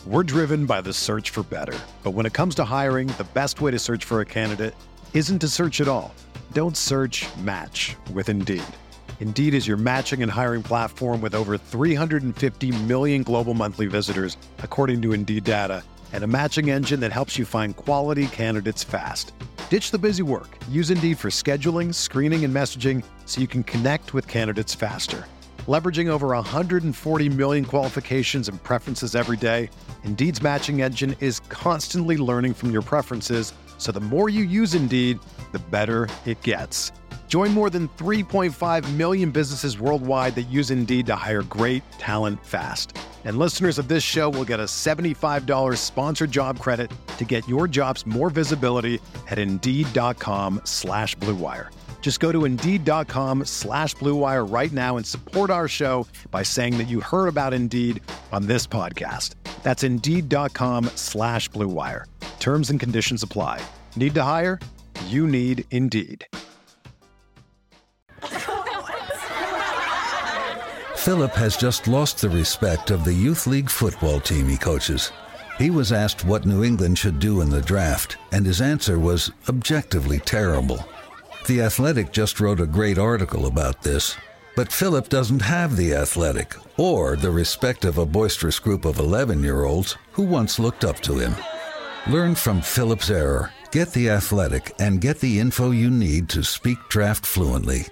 We're driven by the search for better. But when it comes to hiring, the best way to search for a candidate isn't to search at all. Don't search, match with Indeed. Indeed is your matching and hiring platform with over 350 million global monthly visitors, according to Indeed data, and a matching engine that helps you find quality candidates fast. Ditch the busy work. Use Indeed for scheduling, screening, and messaging so you can connect with candidates faster. Leveraging over 140 million qualifications and preferences every day, Indeed's matching engine is constantly learning from your preferences, so the more you use Indeed, the better it gets. Join more than 3.5 million businesses worldwide that use Indeed to hire great talent fast. And listeners of this show will get a $75 sponsored job credit to get your jobs more visibility at Indeed.com/Blue Wire. Just go to Indeed.com/Blue Wire right now and support our show by saying that you heard about Indeed on this podcast. That's Indeed.com/Blue Wire. Terms and conditions apply. Need to hire? You need Indeed. Philip has just lost the respect of the Youth League football team he coaches. He was asked what New England should do in the draft, and his answer was objectively terrible. The Athletic just wrote a great article about this, but Philip doesn't have the Athletic or the respect of a boisterous group of 11-year-olds who once looked up to him. Learn from Philip's error, get the Athletic, and get the info you need to speak draft fluently.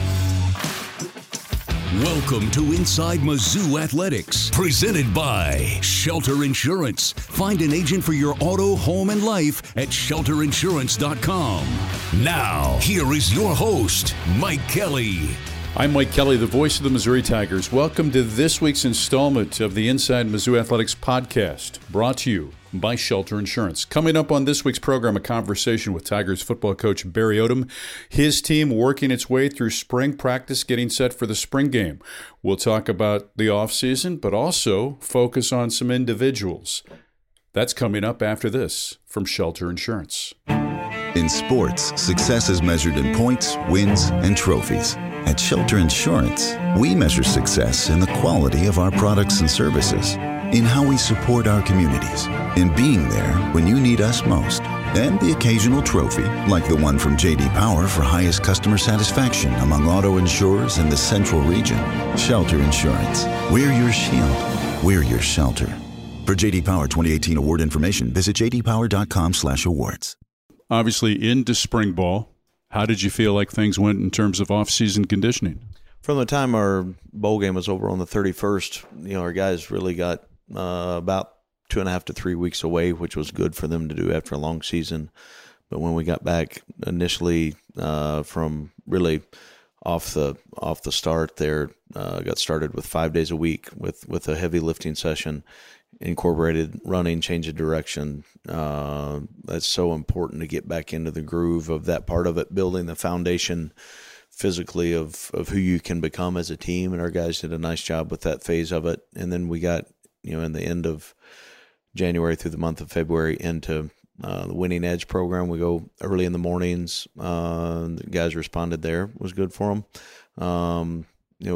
Welcome to Inside Mizzou Athletics, presented by Shelter Insurance. Find an agent for your auto, home, and life at shelterinsurance.com. Now, here is your host, Mike Kelly. I'm Mike Kelly, the voice of the Missouri Tigers. Welcome to this week's installment of the Inside Mizzou Athletics podcast, brought to you by Shelter Insurance. Coming up on this week's program, a conversation with Tigers football coach Barry Odom, his team working its way through spring practice, getting set for the spring game. We'll talk about the offseason, but also focus on some individuals. That's coming up after this from Shelter Insurance. In sports, success is measured in points, wins, and trophies. At Shelter Insurance, we measure success in the quality of our products and services, in how we support our communities, in being there when you need us most, and the occasional trophy, like the one from J.D. Power for highest customer satisfaction among auto insurers in the Central Region. Shelter Insurance. We're your shield. We're your shelter. For J.D. Power 2018 award information, visit jdpower.com/awards. Obviously, into spring ball, how did you feel like things went in terms of off-season conditioning? From the time our bowl game was over on the 31st, our guys really got about 2.5 to 3 weeks away, which was good for them to do after a long season. But when we got back initially from really off the start there, got started with 5 days a week with a heavy lifting session, incorporated running, change of direction. That's so important to get back into the groove of that part of it, building the foundation physically of who you can become as a team. And our guys did a nice job with that phase of it. And then we got, in the end of January through the month of February into the Winning Edge program. We go early in the mornings. The guys responded there. It was good for them.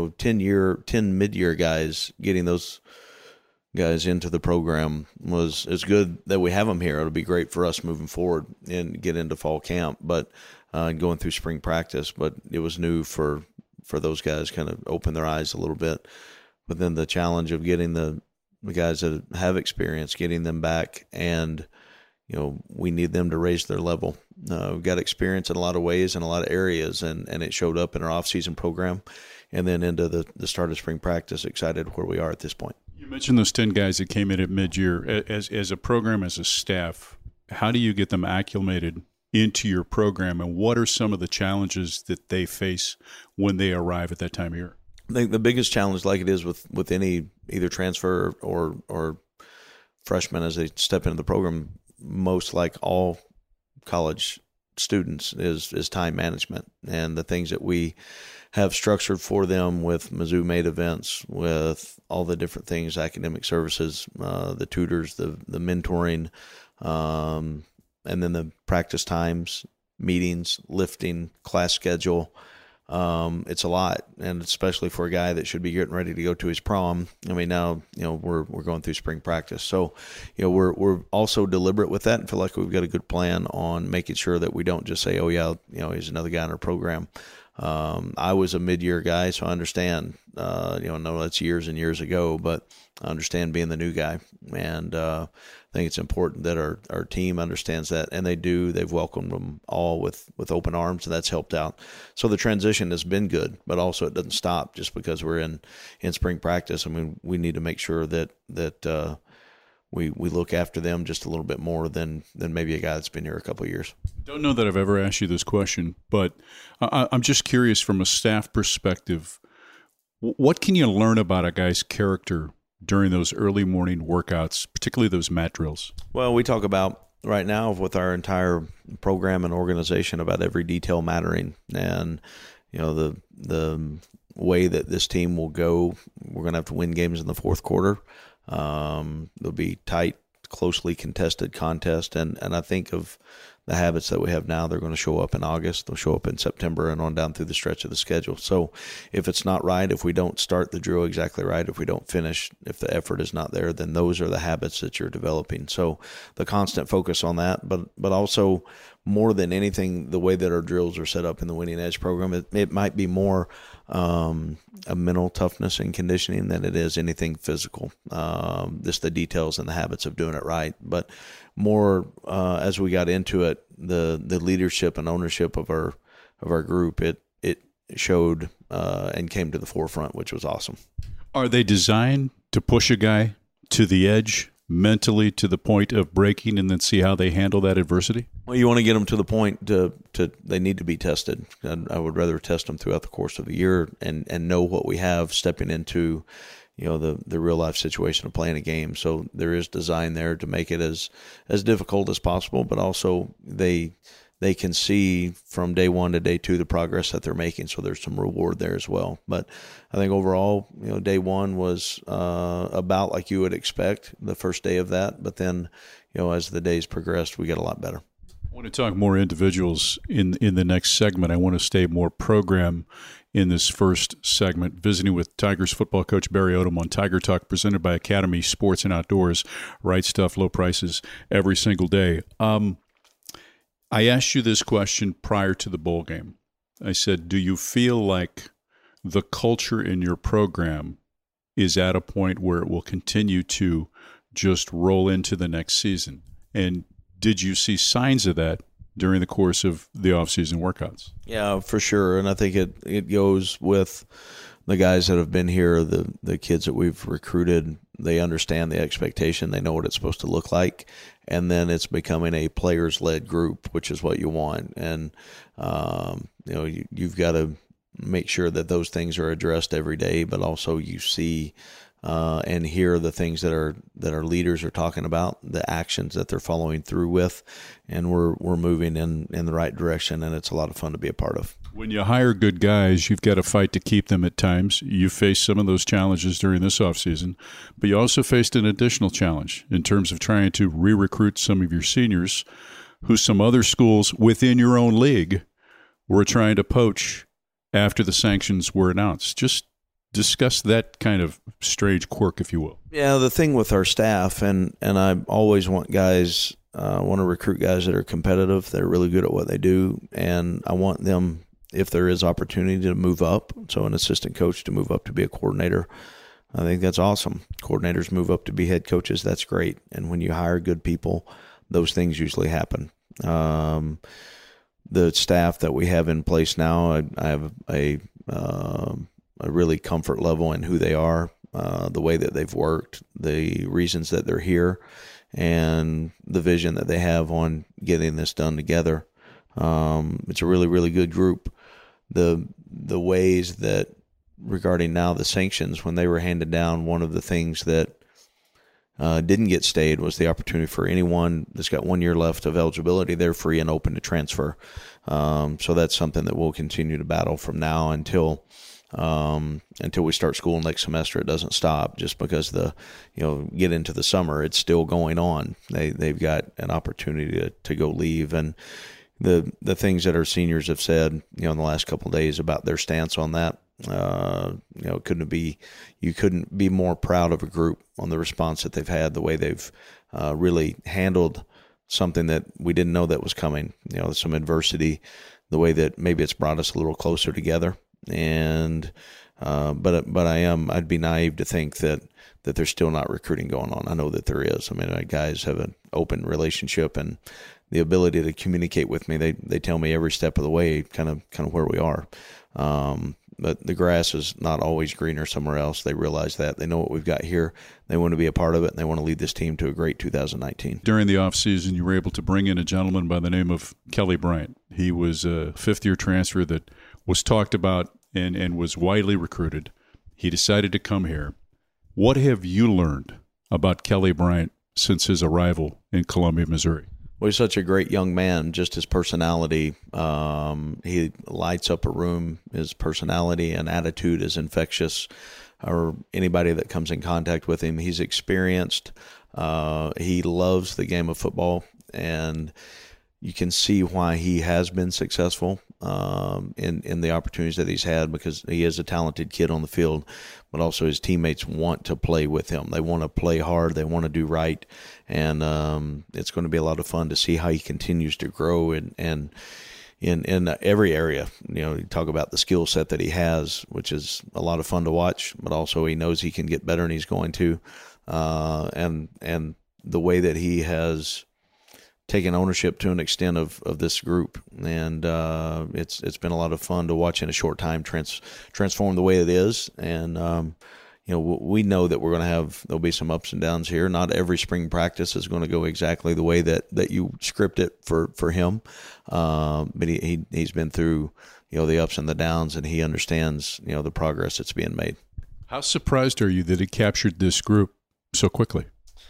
10 mid-year guys, getting those guys into the program it's good that we have them here. It'll be great for us moving forward and get into fall camp, but going through spring practice. But it was new for those guys, kind of open their eyes a little bit. But then the challenge of getting the guys that have experience, getting them back, and we need them to raise their level. We've got experience in a lot of ways in a lot of areas, and it showed up in our off-season program, and then into the start of spring practice. Excited where we are at this point. You mentioned those 10 guys that came in at mid-year. As a program, as a staff, how do you get them acclimated into your program, and what are some of the challenges that they face when they arrive at that time of year? I think the biggest challenge, like it is with any either transfer or freshman as they step into the program, most like all college students, is time management, and the things that we have structured for them with Mizzou Made events, with all the different things, academic services, the tutors, the mentoring, and then the practice times, meetings, lifting, class schedule. it's a lot, and especially for a guy that should be getting ready to go to his prom. I mean, now we're going through spring practice, so we're also deliberate with that and feel like we've got a good plan on making sure that we don't just say, oh yeah, he's another guy in our program. I was a mid-year guy, so I understand. No, that's years and years ago, but I understand being the new guy, and I think it's important that our team understands that, and they do. They've welcomed them all with open arms, and that's helped out. So the transition has been good, but also it doesn't stop just because we're in spring practice. I mean, we need to make sure that we look after them just a little bit more than maybe a guy that's been here a couple of years. Don't know that I've ever asked you this question, but I'm just curious from a staff perspective, what can you learn about a guy's character during those early morning workouts, particularly those mat drills? Well, we talk about right now with our entire program and organization about every detail mattering, and the way that this team will go, we're going to have to win games in the fourth quarter. There'll be tight, closely contested contest, and I think of the habits that we have now, they're going to show up in August, they'll show up in September, and on down through the stretch of the schedule. So if it's not right, if we don't start the drill exactly right, if we don't finish, if the effort is not there, then those are the habits that you're developing. So the constant focus on that, but also more than anything, the way that our drills are set up in the Winning Edge program, it might be more a mental toughness and conditioning than it is anything physical. Just the details and the habits of doing it right. But more as we got into it, the leadership and ownership of our group, it showed and came to the forefront, which was awesome. Are they designed to push a guy to the edge mentally to the point of breaking and then see how they handle that adversity? Well, you want to get them to the point to they need to be tested. I would rather test them throughout the course of the year and know what we have stepping into the real life situation of playing a game. So there is design there to make it as difficult as possible, but also they can see from day one to day two the progress that they're making. So there's some reward there as well. But I think overall, day one was about like you would expect, the first day of that. But then, as the days progressed, we got a lot better. I want to talk more individuals in the next segment. I want to stay more program in this first segment, visiting with Tigers football coach Barry Odom on Tiger Talk, presented by Academy Sports and Outdoors. Right stuff, low prices every single day. I asked you this question prior to the bowl game. I said, do you feel like the culture in your program is at a point where it will continue to just roll into the next season? And did you see signs of that during the course of the off-season workouts? Yeah, for sure. And I think it goes with the guys that have been here, the kids that we've recruited. They understand the expectation. They know what it's supposed to look like. And then it's becoming a players-led group, which is what you want. And, you've got to make sure that those things are addressed every day, but also you see and hear the things that our leaders are talking about, the actions that they're following through with, and we're moving in the right direction, and it's a lot of fun to be a part of. When you hire good guys, you've got to fight to keep them at times. You faced some of those challenges during this offseason, but you also faced an additional challenge in terms of trying to re-recruit some of your seniors who some other schools within your own league were trying to poach after the sanctions were announced. Just discuss that kind of strange quirk, if you will. Yeah, the thing with our staff, and I always want guys, want to recruit guys that are competitive, that are really good at what they do, and I want them, if there is opportunity, to move up. So an assistant coach to move up to be a coordinator, I think that's awesome. Coordinators move up to be head coaches, that's great. And when you hire good people, those things usually happen. The staff that we have in place now, I have a really comfort level in who they are, the way that they've worked, the reasons that they're here, and the vision that they have on getting this done together. It's a really, really good group. The ways that regarding now the sanctions, when they were handed down, one of the things that didn't get stayed was the opportunity for anyone that's got 1 year left of eligibility. They're free and open to transfer. So that's something that we'll continue to battle from now until we start school next semester. It doesn't stop just because get into the summer, it's still going on. They've got an opportunity to go leave. And the things that our seniors have said, in the last couple of days about their stance on that. You couldn't be more proud of a group on the response that they've had, the way they've really handled something that we didn't know that was coming, some adversity, the way that maybe it's brought us a little closer together. And but I'd be naive to think that there's still not recruiting going on. I know that there is. I mean, my guys have an open relationship and the ability to communicate with me. They tell me every step of the way kind of where we are. But the grass is not always greener somewhere else. They realize that. They know what we've got here. They want to be a part of it, and they want to lead this team to a great 2019. During the offseason, you were able to bring in a gentleman by the name of Kelly Bryant. He was a fifth-year transfer that was talked about and was widely recruited. He decided to come here. What have you learned about Kelly Bryant since his arrival in Columbia, Missouri? Well, he's such a great young man, just his personality. He lights up a room. His personality and attitude is infectious, or anybody that comes in contact with him. He's experienced. He loves the game of football, and you can see why he has been successful in the opportunities that he's had, because he is a talented kid on the field, but also his teammates want to play with him. They want to play hard. They want to do right. And it's going to be a lot of fun to see how he continues to grow and in every area. You talk about the skill set that he has, which is a lot of fun to watch, but also he knows he can get better, and he's going to. And the way that he has taken ownership to an extent of this group, and it's been a lot of fun to watch in a short time transform the way it is. And we know that there'll be some ups and downs here. Not every spring practice is going to go exactly the way that you script it for him, but he's been through the ups and the downs, and he understands the progress that's being made. How surprised are you that he captured this group so quickly?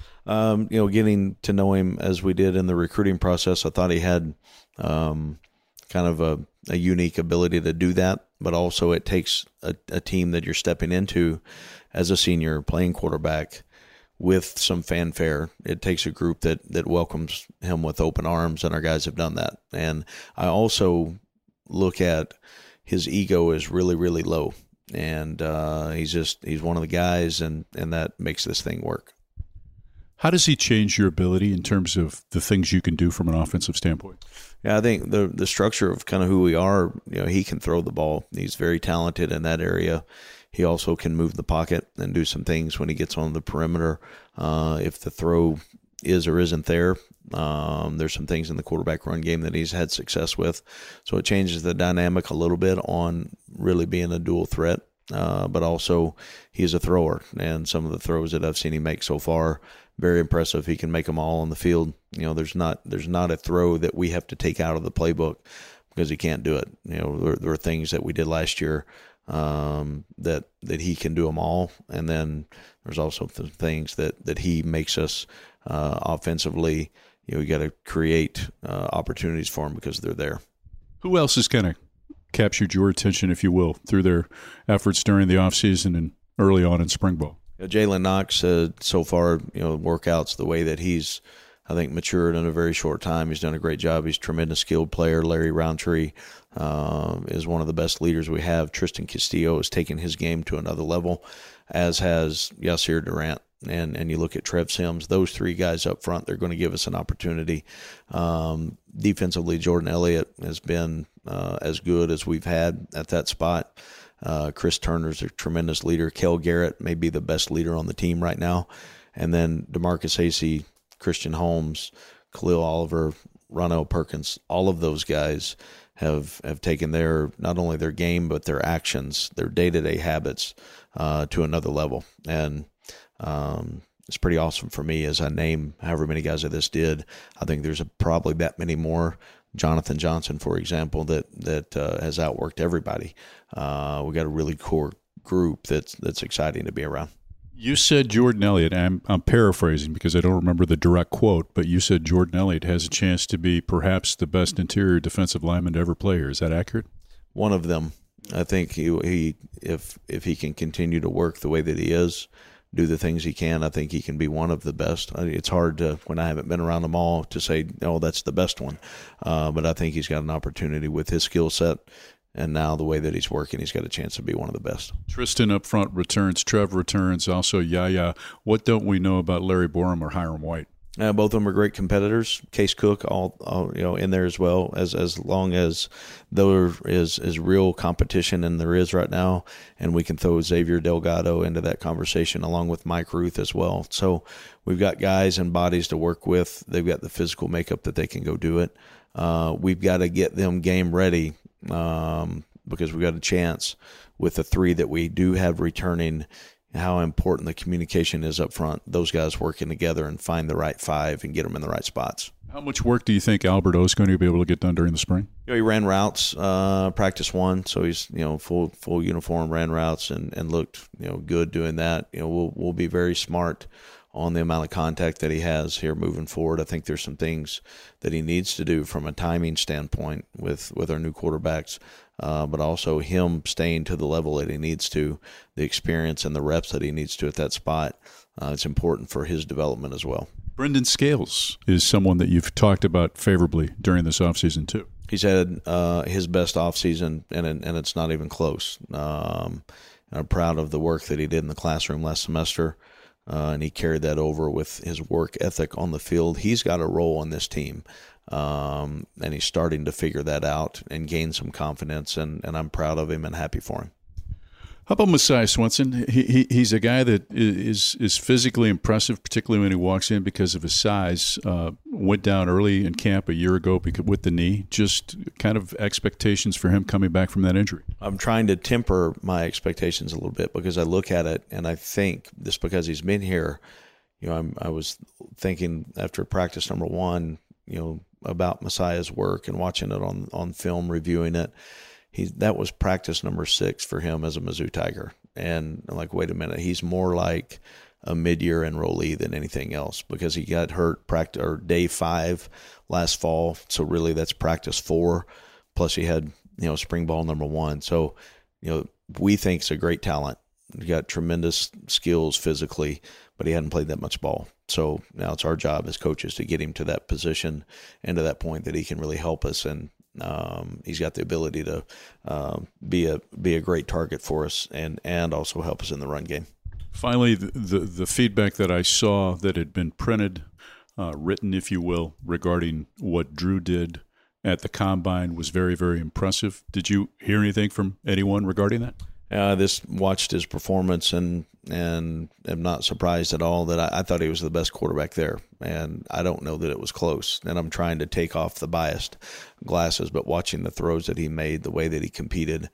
Getting to know him as we did in the recruiting process, I thought he had kind of a unique ability to do that, but also it takes a team that you're stepping into as a senior playing quarterback with some fanfare. It takes a group that welcomes him with open arms, and our guys have done that. And I also look at his ego is really, really low, and he's one of the guys, and that makes this thing work. How does he change your ability in terms of the things you can do from an offensive standpoint? Yeah, I think the structure of kind of who we are, he can throw the ball. He's very talented in that area. He also can move the pocket and do some things when he gets on the perimeter. If the throw is or isn't there, there's some things in the quarterback run game that he's had success with. So it changes the dynamic a little bit on really being a dual threat. But also he's a thrower, and some of the throws that I've seen him make so far, very impressive. He can make them all on the field. There's not a throw that we have to take out of the playbook because he can't do it. There are things that we did last year that he can do them all, and then there's also things that he makes us offensively. You got to create opportunities for him because they're there. Who else is kind of captured your attention, if you will, through their efforts during the offseason and early on in spring ball? Jalen Knox, so far, workouts, the way that he's, I think, matured in a very short time. He's done a great job. He's a tremendous skilled player. Larry Roundtree is one of the best leaders we have. Tristan Castillo has taken his game to another level, as has Yasir Durant. And you look at Trev Sims, those three guys up front, they're going to give us an opportunity. Defensively, Jordan Elliott has been as good as we've had at that spot. Chris Turner's a tremendous leader. Kel Garrett may be the best leader on the team right now. And then DeMarcus Hasey, Christian Holmes, Khalil Oliver, Ronell Perkins, all of those guys have taken not only their game, but their actions, their day-to-day habits to another level. And it's pretty awesome for me as I name however many guys that this did. I think there's probably that many more. Jonathan Johnson, for example, that has outworked everybody. We got a really core group that's exciting to be around. You said Jordan Elliott. I'm paraphrasing because I don't remember the direct quote, but you said Jordan Elliott has a chance to be perhaps the best interior defensive lineman to ever play here. Is that accurate? One of them. I think he if he can continue to work the way that he is, do the things he can, I think he can be one of the best. It's hard to, when I haven't been around them all, to say, oh, that's the best one. But I think he's got an opportunity with his skill set. And now the way that he's working, he's got a chance to be one of the best. Tristan up front returns. Trev returns. Also, Yaya. What don't we know about Larry Borom or Hiram White? Both of them are great competitors. Case Cook, all in there as well. As long as there is real competition, and there is right now, and we can throw Xavier Delgado into that conversation along with Mike Ruth as well. So we've got guys and bodies to work with. They've got the physical makeup that they can go do it. We've got to get them game ready because we've got a chance with the three that we do have returning. How important the communication is up front, those guys working together and find the right five and get them in the right spots. How much work do you think Alberto is going to be able to get done during the spring? He ran routes, practice one, so he's full uniform, ran routes and looked good doing that. We'll be very smart on the amount of contact that he has here moving forward. I think there's some things that he needs to do from a timing standpoint with our new quarterbacks. But also him staying to the level that he needs to, the experience and the reps that he needs to at that spot. It's important for his development as well. Brendan Scales is someone that you've talked about favorably during this offseason too. He's had his best offseason, and it's not even close. I'm proud of the work that he did in the classroom last semester, and he carried that over with his work ethic on the field. He's got a role on this team. And he's starting to figure that out and gain some confidence, and I'm proud of him and happy for him. How about Messiah Swenson? He's a guy that is physically impressive, particularly when he walks in because of his size. Went down early in camp a year ago with the knee. Just kind of expectations for him coming back from that injury. I'm trying to temper my expectations a little bit because I look at it and I think just because he's been here, I was thinking after practice number one, about Messiah's work and watching it on film, reviewing it. That was practice number 6 for him as a Mizzou Tiger. And I'm like, wait a minute, he's more like a mid-year enrollee than anything else because he got hurt day 5 last fall. So really that's practice 4. Plus he had, spring ball number 1. So, we think he's a great talent. He got tremendous skills physically, but he hadn't played that much ball. So now it's our job as coaches to get him to that position and to that point that he can really help us. And he's got the ability to be a great target for us and also help us in the run game. Finally, the feedback that I saw that had been printed, written, if you will, regarding what Drew did at the Combine was very, very impressive. Did you hear anything from anyone regarding that? Just watched his performance and am not surprised at all that I thought he was the best quarterback there. And I don't know that it was close. And I'm trying to take off the biased glasses, but watching the throws that he made, the way that he competed,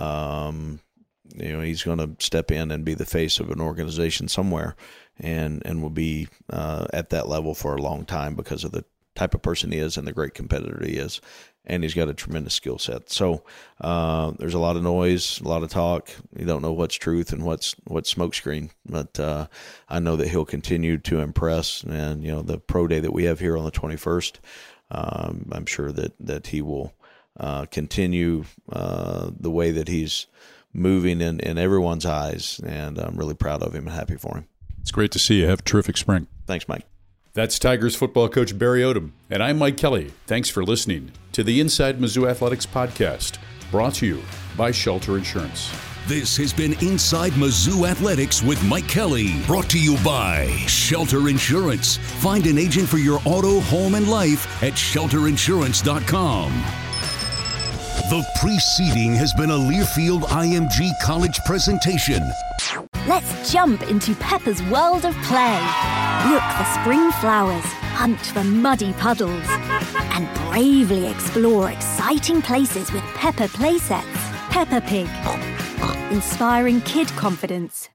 he's going to step in and be the face of an organization somewhere and will be at that level for a long time because of the type of person he is and the great competitor he is. And he's got a tremendous skill set. So there's a lot of noise, a lot of talk. You don't know what's truth and what's smokescreen. But I know that he'll continue to impress. And, the pro day that we have here on the 21st, I'm sure that he will continue the way that he's moving in everyone's eyes. And I'm really proud of him and happy for him. It's great to see you. Have a terrific spring. Thanks, Mike. That's Tigers football coach Barry Odom, and I'm Mike Kelly. Thanks for listening to the Inside Mizzou Athletics podcast, brought to you by Shelter Insurance. This has been Inside Mizzou Athletics with Mike Kelly, brought to you by Shelter Insurance. Find an agent for your auto, home, and life at shelterinsurance.com. The preceding has been a Learfield IMG College presentation. Let's jump into Peppa's world of play. Look for spring flowers, hunt for muddy puddles, and bravely explore exciting places with Peppa playsets. Peppa Pig, inspiring kid confidence.